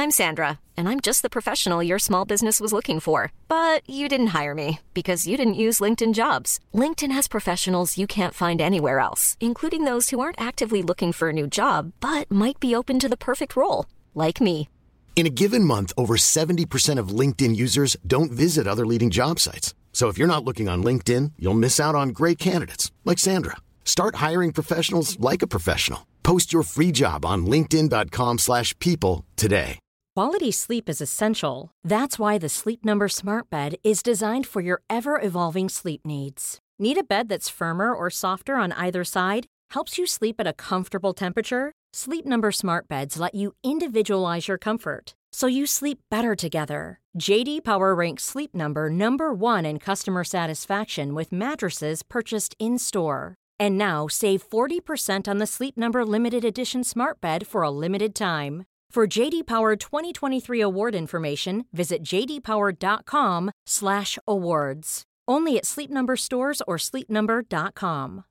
I'm Sandra, and I'm just the professional your small business was looking for. But you didn't hire me because you didn't use LinkedIn Jobs. LinkedIn has professionals you can't find anywhere else, including those who aren't actively looking for a new job, but might be open to the perfect role, like me. In a given month, over 70% of LinkedIn users don't visit other leading job sites. So if you're not looking on LinkedIn, you'll miss out on great candidates like Sandra. Start hiring professionals like a professional. Post your free job on linkedin.com/people today. Quality sleep is essential. That's why the Sleep Number Smart Bed is designed for your ever-evolving sleep needs. Need a bed that's firmer or softer on either side? Helps you sleep at a comfortable temperature? Sleep Number Smart Beds let you individualize your comfort, so you sleep better together. J.D. Power ranks Sleep Number number 1 in customer satisfaction with mattresses purchased in-store. And now, save 40% on the Sleep Number Limited Edition Smart Bed for a limited time. For J.D. Power 2023 award information, visit jdpower.com/awards. Only at Sleep Number stores or sleepnumber.com.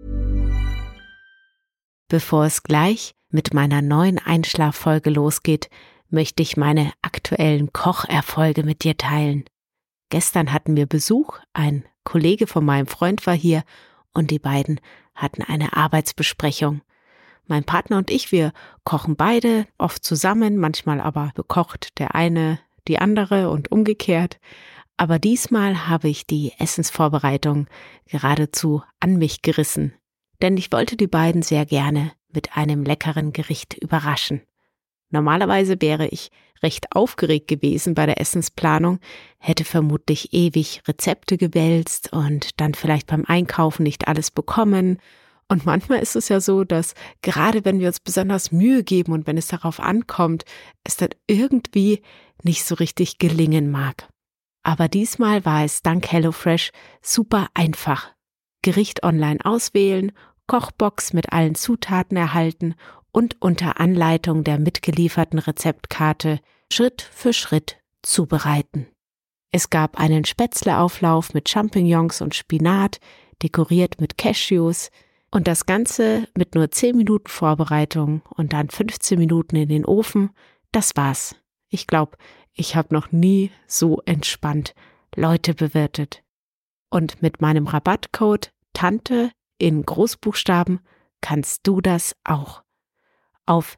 Bevor es gleich mit meiner neuen Einschlaffolge losgeht, möchte ich meine aktuellen Kocherfolge mit dir teilen. Gestern hatten wir Besuch, ein Kollege von meinem Freund war hier und die beiden hatten eine Arbeitsbesprechung. Mein Partner und ich, wir kochen beide, oft zusammen, manchmal aber bekocht der eine die andere und umgekehrt. Aber diesmal habe ich die Essensvorbereitung geradezu an mich gerissen, denn ich wollte die beiden sehr gerne mit einem leckeren Gericht überraschen. Normalerweise wäre ich recht aufgeregt gewesen bei der Essensplanung, hätte vermutlich ewig Rezepte gewälzt und dann vielleicht beim Einkaufen nicht alles bekommen. Und manchmal ist es ja so, dass gerade wenn wir uns besonders Mühe geben und wenn es darauf ankommt, es dann irgendwie nicht so richtig gelingen mag. Aber diesmal war es dank HelloFresh super einfach. Gericht online auswählen, Kochbox mit allen Zutaten erhalten und unter Anleitung der mitgelieferten Rezeptkarte Schritt für Schritt zubereiten. Es gab einen Spätzleauflauf mit Champignons und Spinat, dekoriert mit Cashews und das Ganze mit nur 10 Minuten Vorbereitung und dann 15 Minuten in den Ofen. Das war's. Ich glaube, ich habe noch nie so entspannt Leute bewirtet. Und mit meinem Rabattcode TANTE in Großbuchstaben kannst du das auch. Auf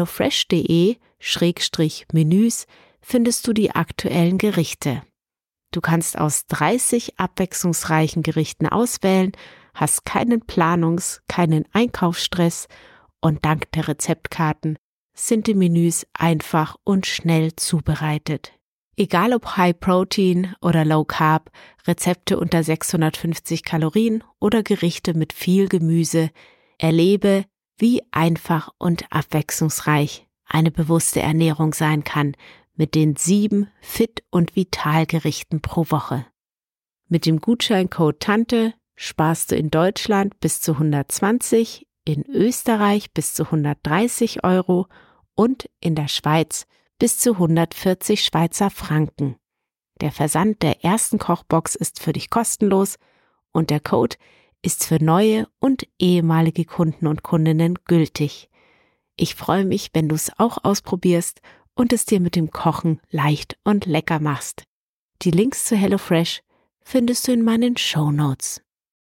hellofresh.de/menüs findest du die aktuellen Gerichte. Du kannst aus 30 abwechslungsreichen Gerichten auswählen, hast keinen keinen Einkaufsstress und dank der Rezeptkarten sind die Menüs einfach und schnell zubereitet. Egal ob High Protein oder Low Carb, Rezepte unter 650 Kalorien oder Gerichte mit viel Gemüse, erlebe, wie einfach und abwechslungsreich eine bewusste Ernährung sein kann mit den 7 Fit- und Vital-Gerichten pro Woche. Mit dem Gutscheincode TANTE sparst du in Deutschland bis zu 120, in Österreich bis zu 130 € und in der Schweiz bis zu 140 Schweizer Franken. Der Versand der ersten Kochbox ist für dich kostenlos und der Code ist für neue und ehemalige Kunden und Kundinnen gültig. Ich freue mich, wenn du es auch ausprobierst und es dir mit dem Kochen leicht und lecker machst. Die Links zu HelloFresh findest du in meinen Shownotes.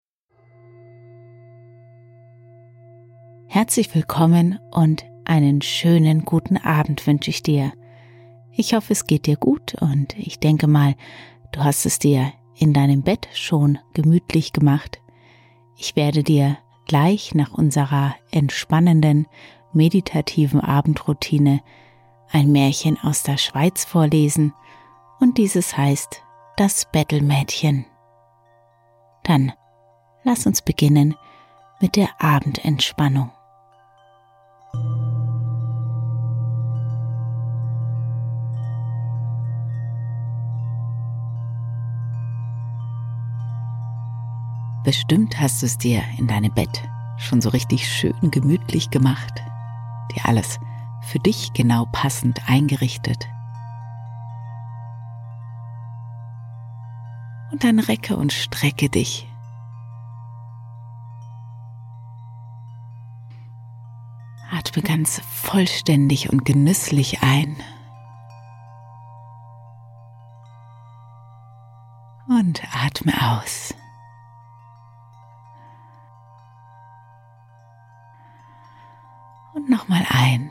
Herzlich willkommen und einen schönen guten Abend wünsche ich dir. Ich hoffe, es geht dir gut und ich denke mal, du hast es dir in deinem Bett schon gemütlich gemacht. Ich werde dir gleich nach unserer entspannenden, meditativen Abendroutine ein Märchen aus der Schweiz vorlesen und dieses heißt Das Bettelmädchen. Dann lass uns beginnen mit der Abendentspannung. Bestimmt hast du es dir in deinem Bett schon so richtig schön gemütlich gemacht, dir alles für dich genau passend eingerichtet. Und dann recke und strecke dich. Atme ganz vollständig und genüsslich ein Und atme aus. Und nochmal ein.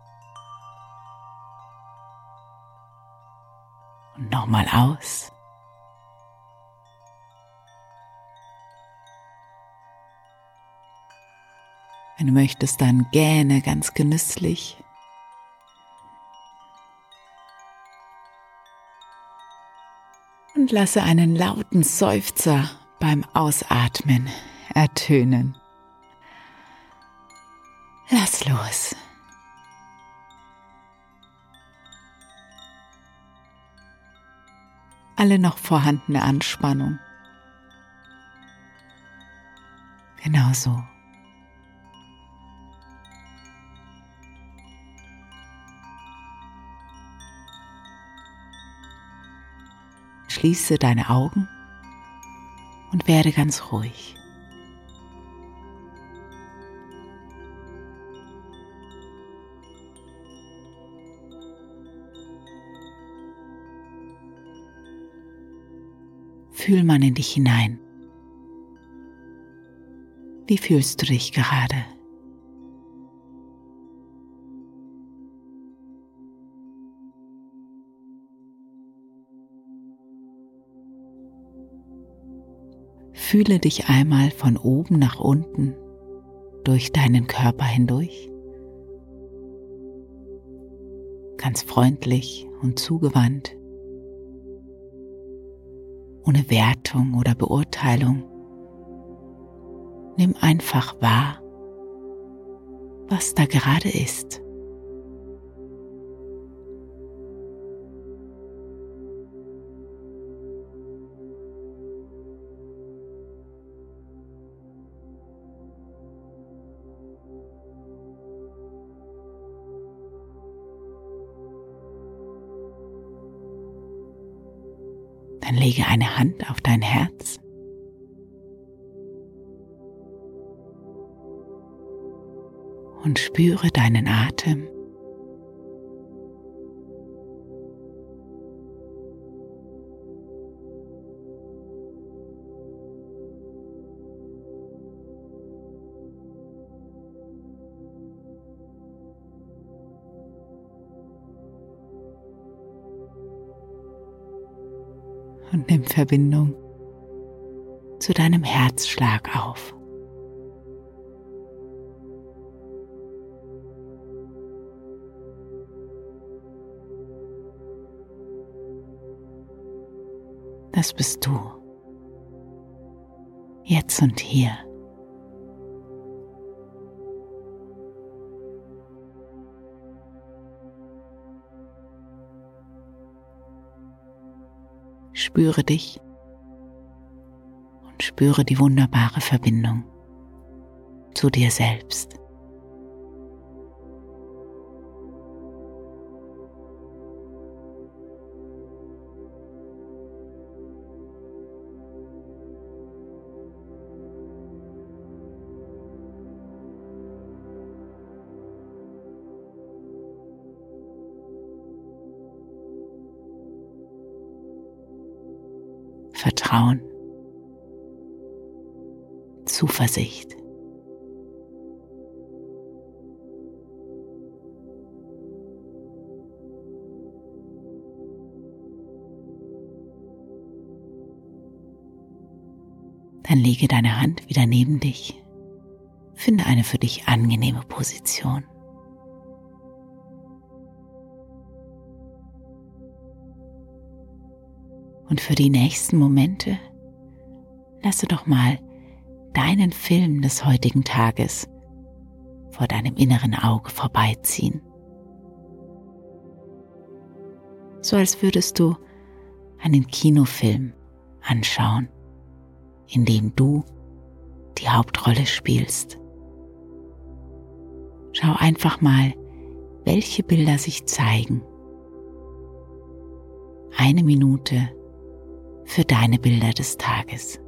Und nochmal aus. Wenn du möchtest, dann gähne ganz genüsslich. Und lasse einen lauten Seufzer beim Ausatmen ertönen. Lass los. Alle noch vorhandene Anspannung. Genauso. Schließe deine Augen und werde ganz ruhig. Fühl mal in dich hinein. Wie fühlst du dich gerade? Fühle dich einmal von oben nach unten durch deinen Körper hindurch. Ganz freundlich und zugewandt. Ohne Wertung oder Beurteilung. Nimm einfach wahr, was da gerade ist. Dann lege eine Hand auf dein Herz. Und spüre deinen Atem. Und nimm Verbindung zu deinem Herzschlag auf. Das bist du. Jetzt und hier. Spüre dich und spüre die wunderbare Verbindung zu dir selbst. Vertrauen, Zuversicht. Dann lege deine Hand wieder neben dich. Finde eine für dich angenehme Position. Und für die nächsten Momente lasse doch mal deinen Film des heutigen Tages vor deinem inneren Auge vorbeiziehen. So als würdest du einen Kinofilm anschauen, in dem du die Hauptrolle spielst. Schau einfach mal, welche Bilder sich zeigen. 1 Minute für deine Bilder des Tages.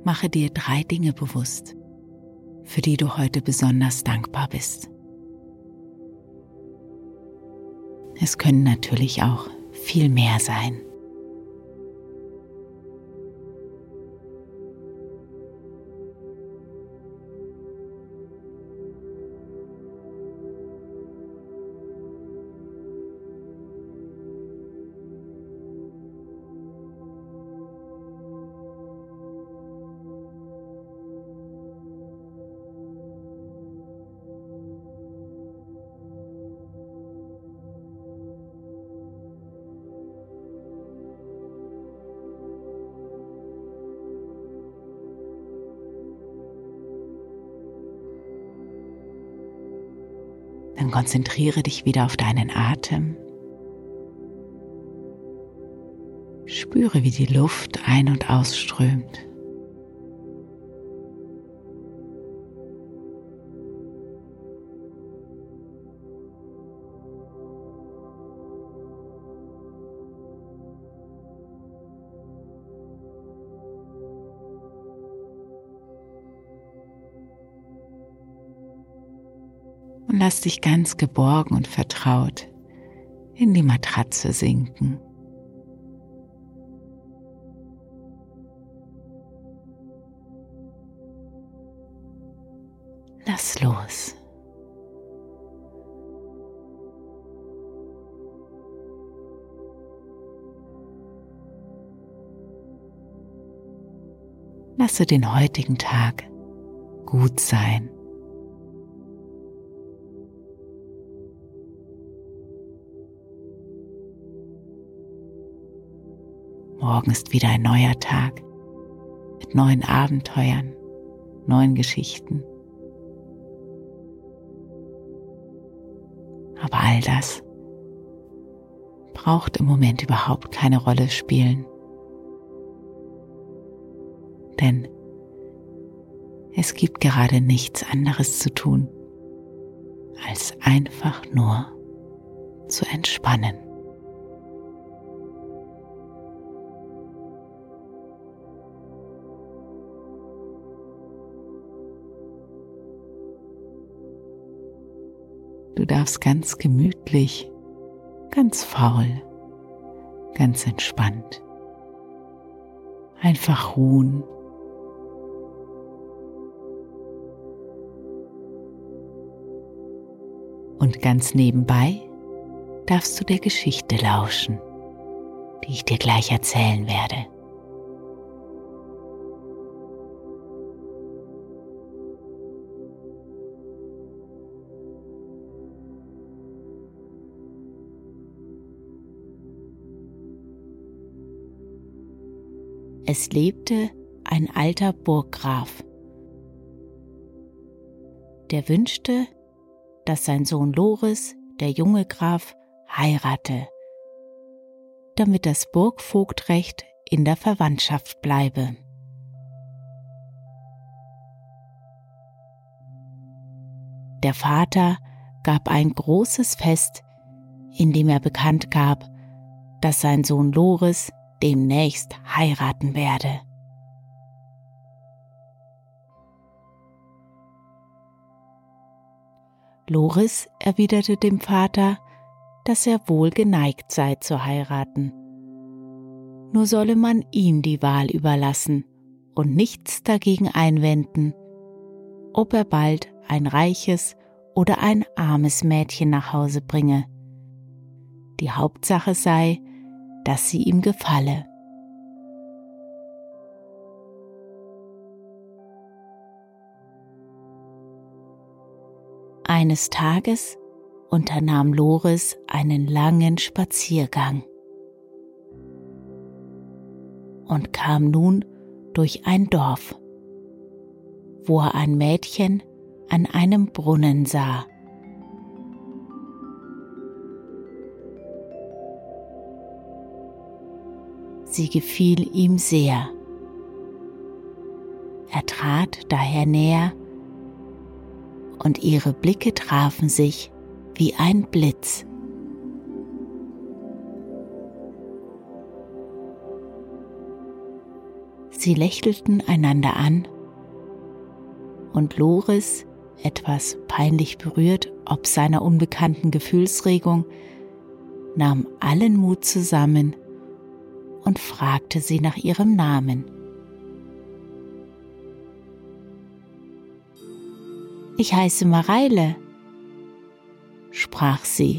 mache dir 3 Dinge bewusst, für die du heute besonders dankbar bist. Es können natürlich auch viel mehr sein. Dann konzentriere dich wieder auf deinen Atem. Spüre, wie die Luft ein- und ausströmt. Und lass dich ganz geborgen und vertraut in die Matratze sinken. Lass los. Lasse den heutigen Tag gut sein. Morgen ist wieder ein neuer Tag mit neuen Abenteuern, neuen Geschichten. Aber all das braucht im Moment überhaupt keine Rolle spielen. Denn es gibt gerade nichts anderes zu tun, als einfach nur zu entspannen. Du darfst ganz gemütlich, ganz faul, ganz entspannt einfach ruhen. Und ganz nebenbei darfst du der Geschichte lauschen, die ich dir gleich erzählen werde. Es lebte ein alter Burggraf, der wünschte, dass sein Sohn Loris, der junge Graf, heirate, damit das Burgvogtrecht in der Verwandtschaft bleibe. Der Vater gab ein großes Fest, in dem er bekannt gab, dass sein Sohn Loris demnächst heiraten werde. Loris erwiderte dem Vater, dass er wohl geneigt sei zu heiraten. Nur solle man ihm die Wahl überlassen und nichts dagegen einwenden, ob er bald ein reiches oder ein armes Mädchen nach Hause bringe. Die Hauptsache sei, dass sie ihm gefalle. Eines Tages unternahm Loris einen langen Spaziergang und kam nun durch ein Dorf, wo er ein Mädchen an einem Brunnen sah. Sie gefiel ihm sehr. Er trat daher näher und ihre Blicke trafen sich wie ein Blitz. Sie lächelten einander an und Loris, etwas peinlich berührt ob seiner unbekannten Gefühlsregung, nahm allen Mut zusammen und fragte sie nach ihrem Namen. »Ich heiße Mareile«, sprach sie.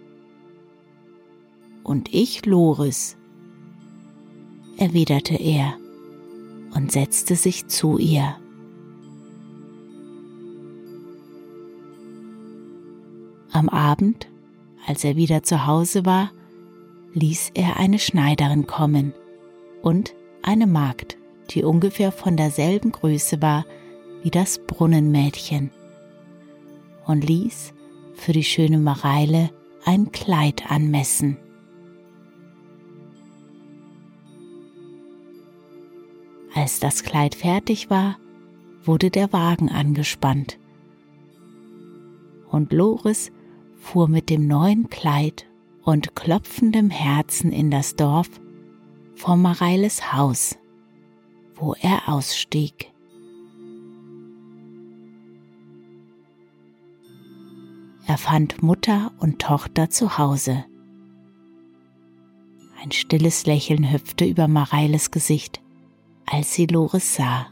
»Und ich Loris«, erwiderte er und setzte sich zu ihr. Am Abend, als er wieder zu Hause war, ließ er eine Schneiderin kommen und eine Magd, die ungefähr von derselben Größe war wie das Brunnenmädchen, und ließ für die schöne Mareile ein Kleid anmessen. Als das Kleid fertig war, wurde der Wagen angespannt und Loris fuhr mit dem neuen Kleid und klopfendem Herzen in das Dorf vor Mareiles Haus, wo er ausstieg. Er fand Mutter und Tochter zu Hause. Ein stilles Lächeln hüpfte über Mareiles Gesicht, als sie Loris sah.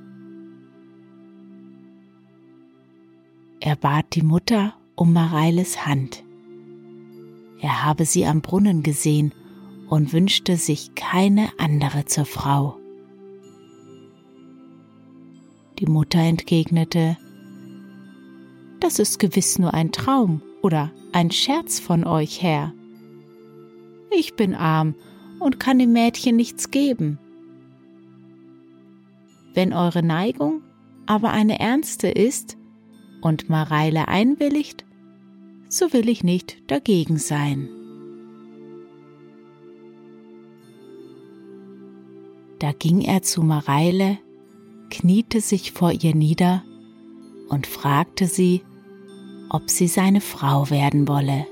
Er bat die Mutter um Mareiles Hand. Er habe sie am Brunnen gesehen und wünschte sich keine andere zur Frau. Die Mutter entgegnete: »Das ist gewiss nur ein Traum oder ein Scherz von euch, Herr. Ich bin arm und kann dem Mädchen nichts geben. Wenn eure Neigung aber eine ernste ist und Mareile einwilligt, so will ich nicht dagegen sein.« Da ging er zu Mareile, kniete sich vor ihr nieder und fragte sie, ob sie seine Frau werden wolle.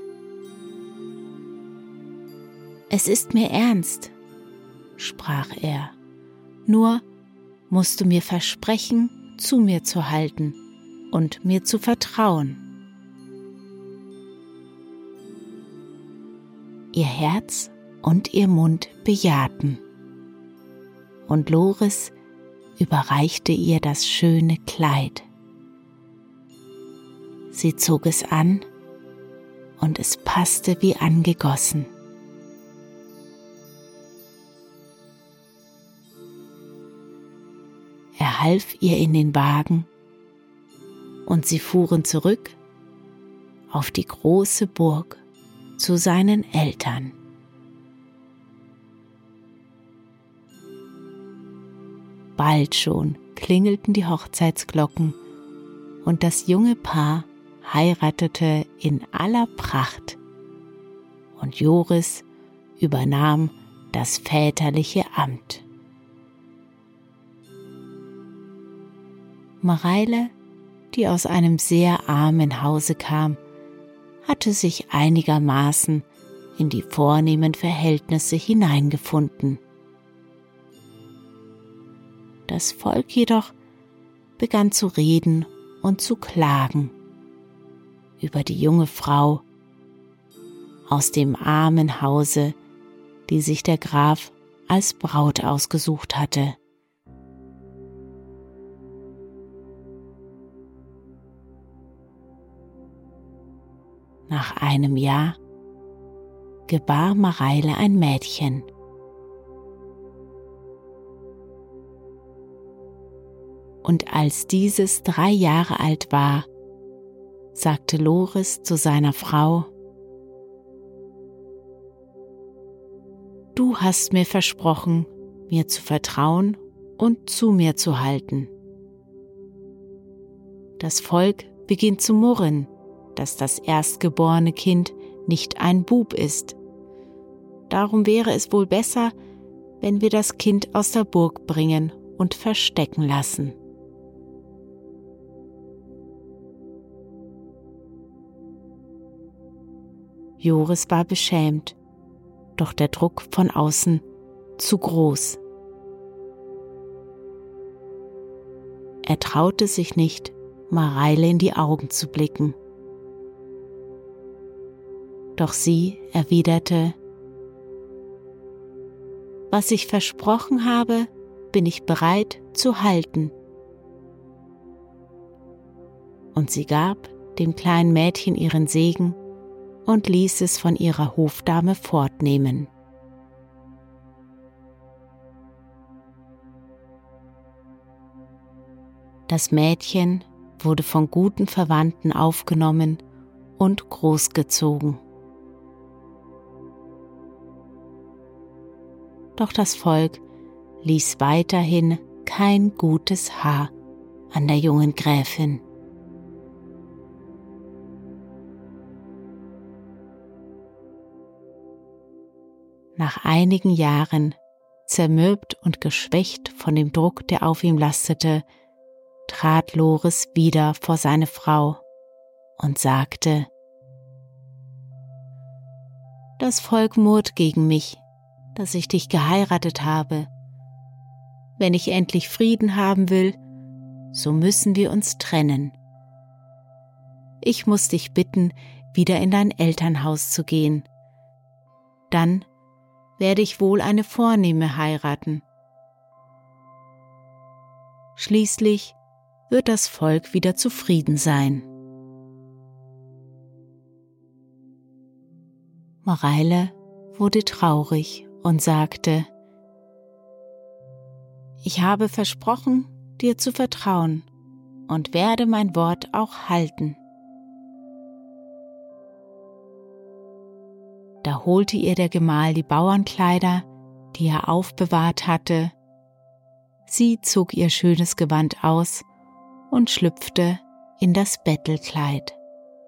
»Es ist mir ernst«, sprach er, »nur musst du mir versprechen, zu mir zu halten und mir zu vertrauen.« Ihr Herz und ihr Mund bejahten, und Loris überreichte ihr das schöne Kleid. Sie zog es an und es passte wie angegossen. Er half ihr in den Wagen und sie fuhren zurück auf die große Burg zu seinen Eltern. Bald schon klingelten die Hochzeitsglocken und das junge Paar heiratete in aller Pracht und Joris übernahm das väterliche Amt. Mareile, die aus einem sehr armen Hause kam, hatte sich einigermaßen in die vornehmen Verhältnisse hineingefunden. Das Volk jedoch begann zu reden und zu klagen über die junge Frau aus dem armen Hause, die sich der Graf als Braut ausgesucht hatte. Nach einem Jahr gebar Mareile ein Mädchen. Und als dieses 3 Jahre alt war, sagte Loris zu seiner Frau: »Du hast mir versprochen, mir zu vertrauen und zu mir zu halten. Das Volk beginnt zu murren, dass das erstgeborene Kind nicht ein Bub ist. Darum wäre es wohl besser, wenn wir das Kind aus der Burg bringen und verstecken lassen.« Joris war beschämt, doch der Druck von außen zu groß. traute sich nicht, Mareile in die Augen zu blicken. Doch sie erwiderte: Was ich versprochen habe, bin ich bereit zu halten. Und sie gab dem kleinen Mädchen ihren Segen und ließ es von ihrer Hofdame fortnehmen. Das Mädchen wurde von guten Verwandten aufgenommen und großgezogen. Doch das Volk ließ weiterhin kein gutes Haar an der jungen Gräfin. Nach einigen Jahren, zermürbt und geschwächt von dem Druck, der auf ihm lastete, trat Loris wieder vor seine Frau und sagte: Das Volk murrt gegen mich, dass ich dich geheiratet habe. Wenn ich endlich Frieden haben will, so müssen wir uns trennen. Ich muss dich bitten, wieder in dein Elternhaus zu gehen. Dann werde ich wohl eine Vornehme heiraten. Schließlich wird das Volk wieder zufrieden sein. Mareile wurde traurig und sagte: Ich habe versprochen, dir zu vertrauen und werde mein Wort auch halten. Da holte ihr der Gemahl die Bauernkleider, die er aufbewahrt hatte. Sie zog ihr schönes Gewand aus und schlüpfte in das Bettelkleid.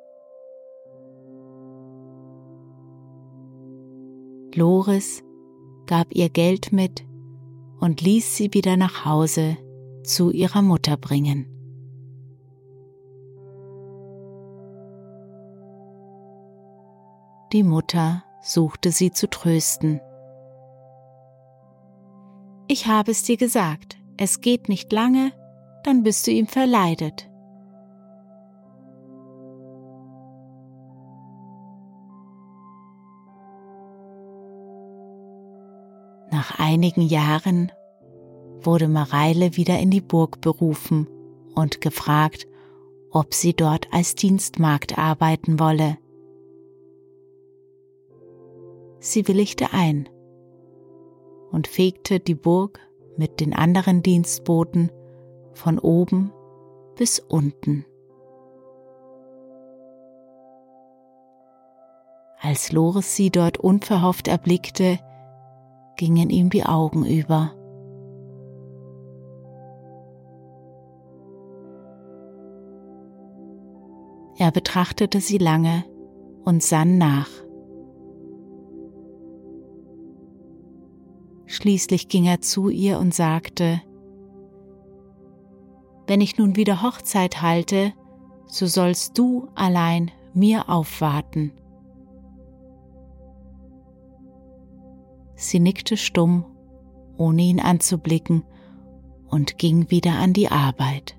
Loris gab ihr Geld mit und ließ sie wieder nach Hause zu ihrer Mutter bringen. Die Mutter suchte sie zu trösten. Ich habe es dir gesagt, es geht nicht lange, dann bist du ihm verleidet. Nach einigen Jahren wurde Mareile wieder in die Burg berufen und gefragt, ob sie dort als Dienstmagd arbeiten wolle. Sie willigte ein und fegte die Burg mit den anderen Dienstboten von oben bis unten. Als Loris sie dort unverhofft erblickte, gingen ihm die Augen über. Er betrachtete sie lange und sann nach. Schließlich ging er zu ihr und sagte: Wenn ich nun wieder Hochzeit halte, so sollst du allein mir aufwarten. Sie nickte stumm, ohne ihn anzublicken, und ging wieder an die Arbeit.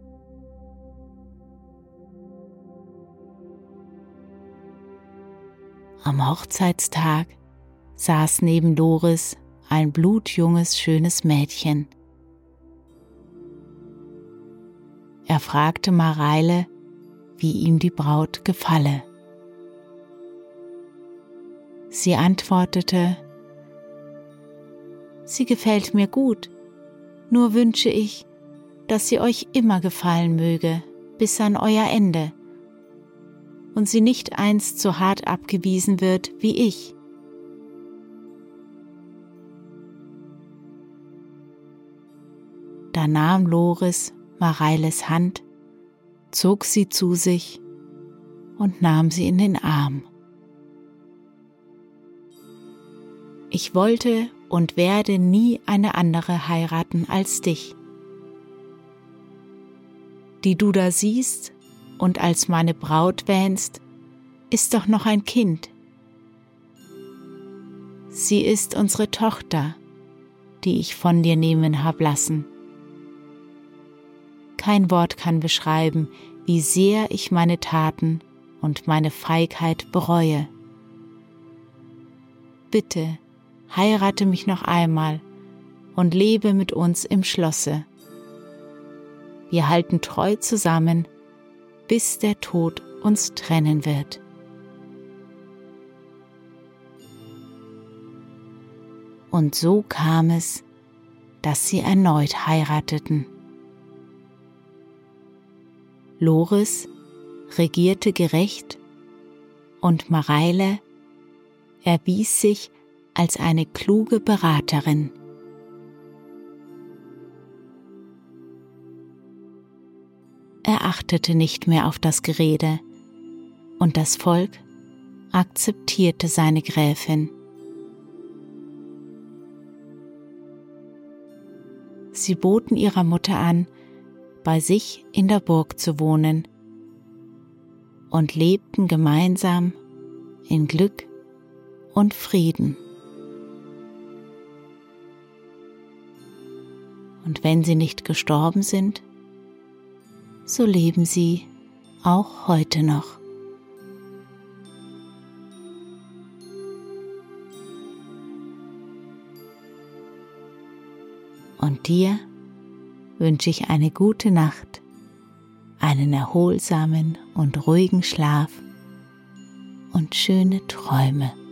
Am Hochzeitstag saß neben Loris ein blutjunges, schönes Mädchen. Er fragte Mareile, wie ihm die Braut gefalle. Sie antwortete: Sie gefällt mir gut, nur wünsche ich, dass sie euch immer gefallen möge, bis an euer Ende, und sie nicht einst so hart abgewiesen wird wie ich. Da nahm Loris Mareiles Hand, zog sie zu sich und nahm sie in den Arm. Ich wollte und werde nie eine andere heiraten als dich. Die du da siehst und als meine Braut wähnst, ist doch noch ein Kind. Sie ist unsere Tochter, die ich von dir nehmen hab lassen. Kein Wort kann beschreiben, wie sehr ich meine Taten und meine Feigheit bereue. Bitte, heirate mich noch einmal und lebe mit uns im Schlosse. Wir halten treu zusammen, bis der Tod uns trennen wird. Und so kam es, dass sie erneut heirateten. Loris regierte gerecht und Mareile erwies sich als eine kluge Beraterin. Er achtete nicht mehr auf das Gerede und das Volk akzeptierte seine Gräfin. Sie boten ihrer Mutter an, bei sich in der Burg zu wohnen und lebten gemeinsam in Glück und Frieden. Und wenn sie nicht gestorben sind, so leben sie auch heute noch. Und dir wünsche ich eine gute Nacht, einen erholsamen und ruhigen Schlaf und schöne Träume.